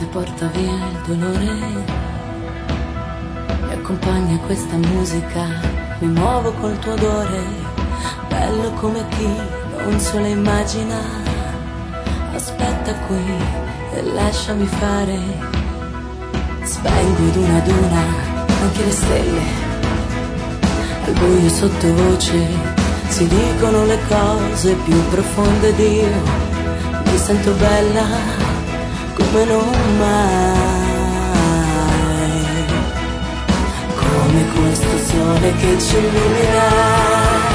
notte porta via il dolore, mi accompagna questa musica, mi muovo col tuo odore, bello come chi non se lo immagina. Aspetta qui e lasciami fare, spengo ad una anche le stelle, al buio sottovoce si dicono le cose più profonde d'io, mi sento bella come non mai, come questo sole che ci illumina.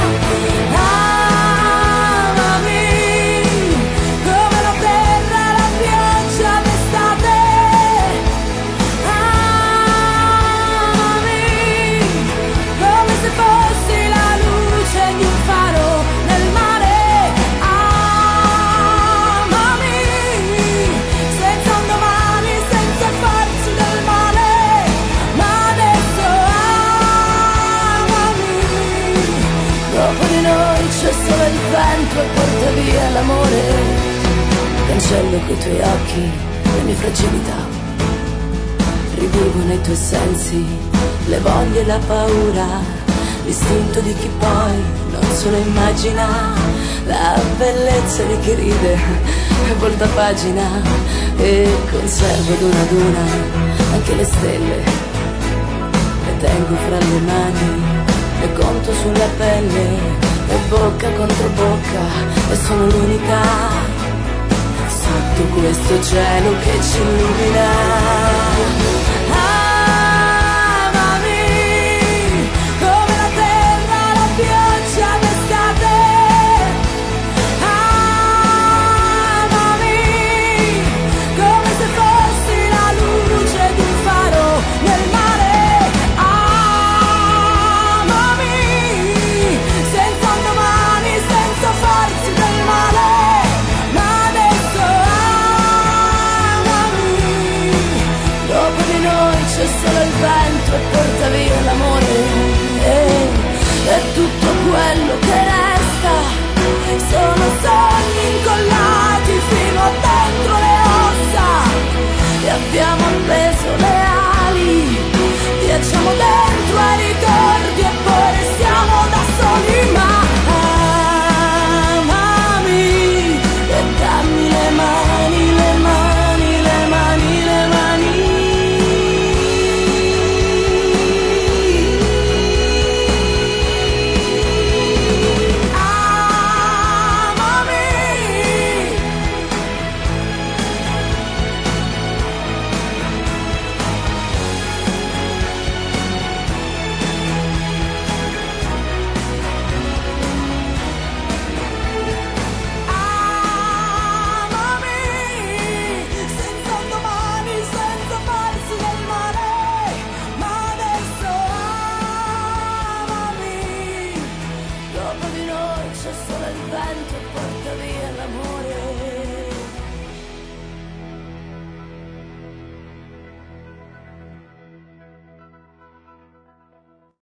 Il vento e porta via l'amore, cancello coi tuoi occhi le mie fragilità, rivivo nei tuoi sensi le voglie e la paura, l'istinto di chi poi non se lo immagina, la bellezza di chi ride e volta pagina, e conservo ad una anche le stelle, le tengo fra le mani, le conto sulla pelle, e bocca contro bocca, e sono l'unica sotto questo cielo che ci illumina. C'è solo il vento e porta via l'amore, e tutto quello che resta sono sogni incollati fino a dentro le ossa, e abbiamo appeso le ali, viaggiamo dentro ai ricordi e poi restiamo da soli, ma amami e dammi le mani, le mani, le mani, le mani. C'è solo il vento.